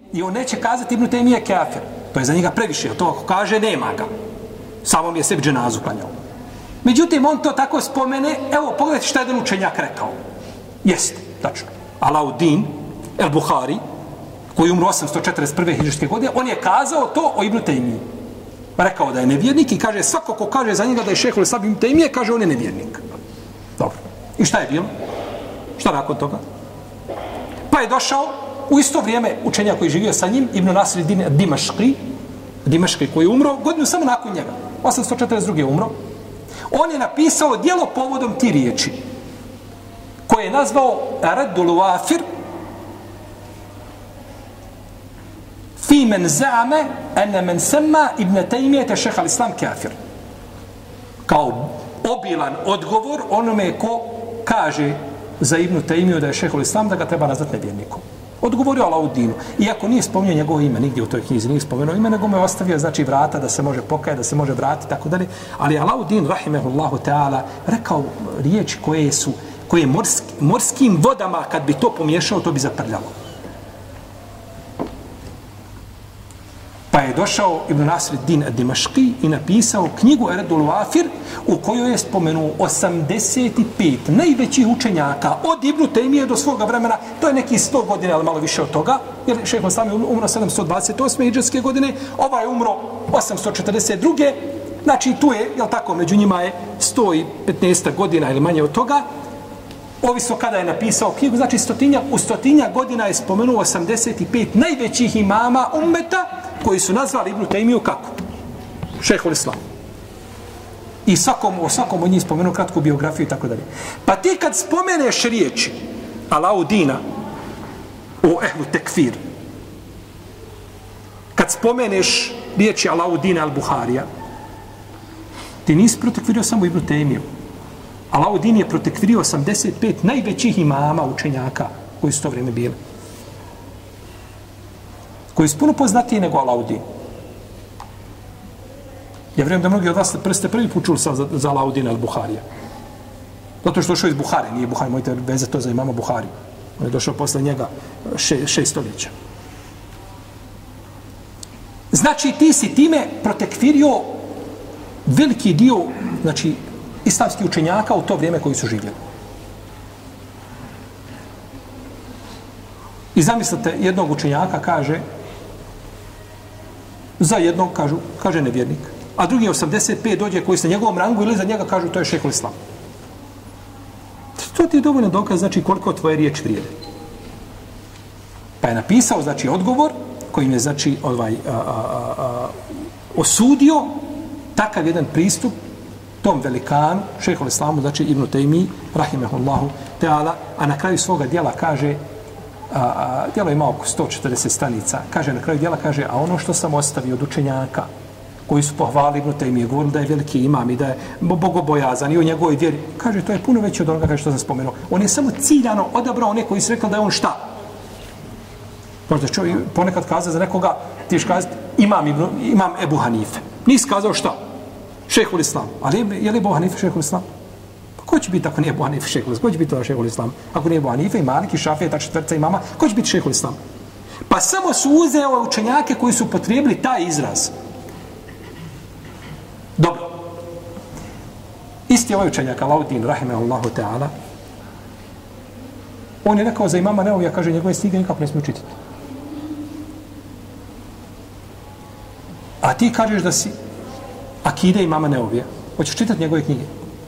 I on neće kazati Ibn Taymije kafir. To je za njega previše. To ako kaže, nema ga. Samo mi je sebi dženazu klanjao. Međutim, on to tako spomene. Evo, pogledajte šta je jedan učenjak rekao. Jeste, tačno. Alauddin el-Buhari, koji umro 841. hidžrske godine, on je kazao to o Ibn Taymiji. Rekao da je nevjernik i kaže, svako ko kaže za njega da je šejhul islam Ibn Taymije, kaže on je nevjernik. Dobro. I šta je bilo? Šta nakon toga? Pa je došao u isto vrijeme učenjak koji je živio sa njim, Ibn Nasriddin Dimaški, koji je umro godinu samo nakon njega. 842. je umro. On je napisao djelo povodom ti riječi, koje je nazvao Raddul Wafir fi men za'ame ene men semma Ibn Taymije šejh al-Islam kafir. Kao obilan odgovor onome ko kaže za Ibn Taymiju da je šejh al-Islam, da ga treba nazvati nevjernikom. Odgovorio Alauddinu. Iako nije spomenuo njegovo ime nigdje u toj knjizi, nije spomenuo ime, nego mu je ostavio, znači, vrata da se može pokajati, da se može vratiti, tako dalje. Ali Alauddin, rahimehullahu ta'ala, rekao riječi koje morskim vodama, kad bi to pomiješao, to bi zaprljalo. Pa je došao Ibn Nasriddin Dimaški i napisao knjigu Raddul Wafir, u kojoj je spomenuo 85 najvećih učenjaka od Ibn Taymije do svoga vremena. To je neki 100 godina, ali malo više od toga, jer šejh al-Islam je umro 728. hidžrske godine, ovaj je umro 842. Znači tu je, jel tako, među njima je 115 godina ili manje od toga. Ovisno kada je napisao knjigu, znači u stotinja godina je spomenuo 85 najvećih imama ummeta koji su nazvali Ibn Taymiju kako? Šejhul Islam. I svakom od njih spomenuo kratku biografiju i tako dalje. Pa ti kad spomeneš riječi Alauddina o ehlu tekfir, kad spomeneš riječi Alauddina al-Buharija, ti nisi protekvirio samo Ibn Taymiju. Alauddin je protekvirio 85 najvećih imama učenjaka koji su to vrijeme bili. Koji su puno poznatiji nego Alauddin. Ja vjerujem da mnogi od vas ste prvi put čuli za Alauddina al-Buharija. Zato što je došao iz Buhare, nije Buhari, mojte vezati to za imama Buhari. On je došao posle njega 6 stoljeća. Znači ti si time protekvirio veliki dio, znači, islamskih učenjaka u to vrijeme koji su živjeli. I zamislite, jednog učenjaka kaže, za jednog kaže nevjernik, a drugi 85 dođe koji se na njegovom rangu ili za njega kažu to je šejhul islam. To ti je dovoljno dokaz, znači, koliko tvoje riječi vrijede. Pa je napisao, znači, odgovor kojim je, znači, osudio takav jedan pristup tom velikanu, šejhul islamu, znači Ibn Taymiji, rahimehullahu ta'ala, a na kraju svoga djela kaže, djelo ima oko 140 stranica, kaže na kraju djela, kaže, a ono što sam ostavio od učenjaka, koji su pohvalili Ibn Taymije, govorili da je veliki imam i da je bogobojazan i o njegovoj vjeri, kaže, to je puno veće od onoga kaže što sam spomenuo. On je samo ciljano odabrao one koji su rekli da je on šta? Možda čovjek ponekad kaza za nekoga, ti ješ kazati, imam Ebu Hanife. Nisi kazao šta? Šejhul Islam. Ali je li Ebu Hanife šejhul Islam? Pa ko će biti ako nije Ebu Hanife šejhul Islam? Ko će biti to šejhul Islam? Ako nije Ebu Hanife i Malik i Šafija, ta četvrca imama, ko će biti šejhul Islam? Pa samo su uzeo učenjake koji su upotrijebili taj izraz. Dobro. Isti ovaj učenjak, Alauddin, rahimehullahu ta'ala, on je rekao za imama Neovija, kaže, njegove snige nikako ne smiju čitati. A ti kažeš da si akide imama Neovija. Hoćeš čitati njegove knjige?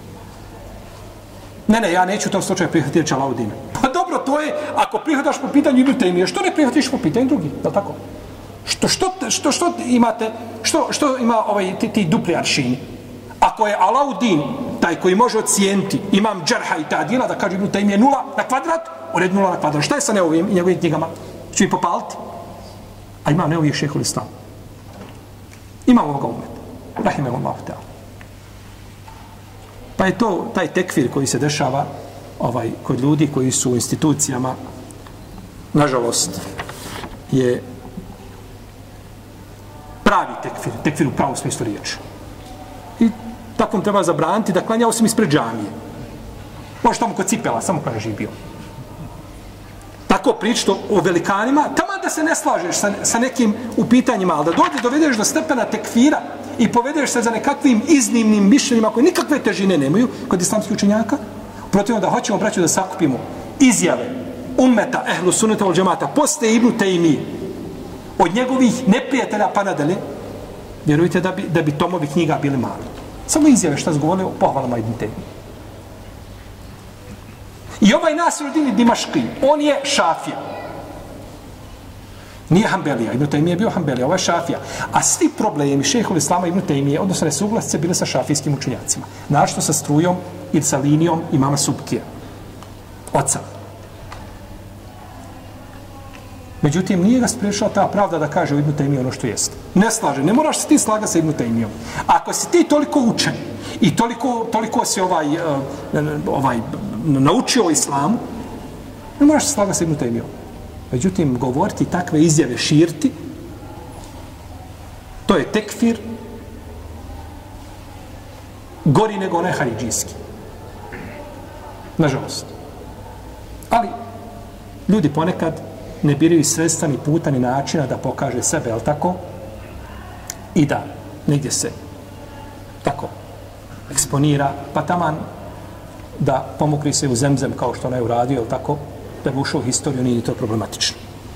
Ne, ja neću u tom slučaju prihvatiti Alauddina. Pa dobro, to je, ako prihvataš po pitanju Ibn Taymije, što ne prihvatiš po pitanju drugih? Je li tako? Što imate, što ima ti dupli aršini? Ako je Alauddin taj koji može ocijeniti, imam džerha i ta'dila, da kaže Ibn Taymije 0 na kvadrat, u red 0 na kvadrat. Šta je sa Neovijim i njegovim knjigama? Ću ih popaliti? A imam Neovijih šejhul Islam. Imam ovoga umeta. Rahimehullahu ta'ala. Pa je to taj tekfir koji se dešava kod ljudi koji su u institucijama, nažalost, je pravi tekfir u pravom smislu riječi. I takvom treba zabraniti da klanja osim ispred džamije. Može tamo kod cipela, samo kada je živio. Tako pričati o velikanima, tamo da se ne slažeš sa nekim u pitanjima, ali da dovedeš do stepena tekfira i povedeš se za nekakvim iznimnim mišljenjima koji nikakve težine nemaju kod islamskih učenjaka, protivno da hoćemo, braću, da sakupimo izjave ummeta, ehlu sunneta wal džemata, posle Ibnu Tejmije, od njegovih neprijatelja pa nadalje, vjerujte da bi tomovi knjiga bili mali. Samo izjave šta su govorili o pohvalama Ibnu Tejmije. I ovaj Nasiruddin Dimaški, on je šafija. Nije Hanbelija. Ibn Tejmije je bio Hanbelija, ovo je šafija. A svi problemi šejhul Islama Ibn Tejmije, odnosno nesuglasice, bile sa šafijskim učenjacima. Našto sa strujom i sa linijom imama Subkija. Oca. Međutim, nije ga spriječila ta pravda da kaže u Ibn Tejmije ono što jeste. Ne slaže. Ne moraš se ti slagati sa Ibn Tejmijom. Ako si ti toliko učen i toliko si naučio o islamu, ne moraš se slagati sa Ibn Tejmijom. Međutim, govoriti takve izjave, širiti, to je tekfir gori nego onaj haridžijski. Nažalost. Ali, ljudi ponekad ne biraju sredstva ni puta ni načina da pokaže sebe, ali tako? I da negdje se tako eksponira, pa taman da pomokri se u zemzem kao što onaj uradio, ali tako? Da bi ušao u historiju, nije to problematično.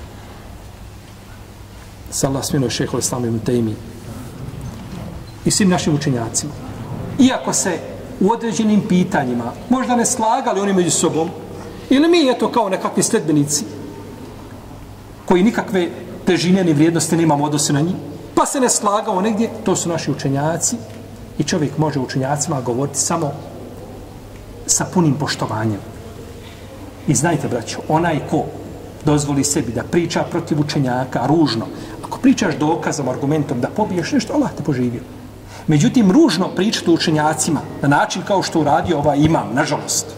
Sallah smjenuje šejhul Islam Ibn Tejmije i svim našim učenjacima. Iako se u određenim pitanjima možda ne slagali oni među sobom, ili mi eto kao nekakvi sledbenici koji nikakve težine ni vrijednosti nemamo odnose na njih, pa se ne slagao negdje, to su naši učenjaci i čovjek može učenjacima govoriti samo sa punim poštovanjem. I znajte, braćo, onaj ko dozvoli sebi da priča protiv učenjaka ružno, ako pričaš dokazom, argumentom da pobiješ nešto, Allah te poživio. Međutim, ružno pričati učenjacima na način kao što uradio ovaj imam, nažalost,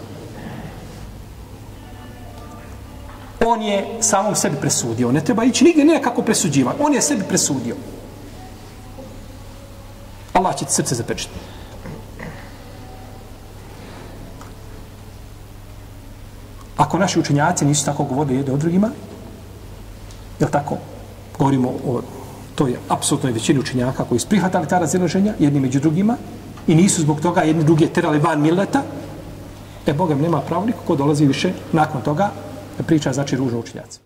on je samom sebi presudio. Ne treba ići nigdje nekako presuđiva. On je sebi presudio. Allah će ti srce zapečiti. Ako naši učenjaci nisu tako govorili jedni o drugima, je tako? Govorimo o toj apsolutnoj većini učenjaka koji su prihvatali ta razilaženja jedni među drugima i nisu zbog toga jedni drugi terali van milleta, Boga nema pravo niko ko dolazi više nakon toga da priča, znači, ružno učenjaci.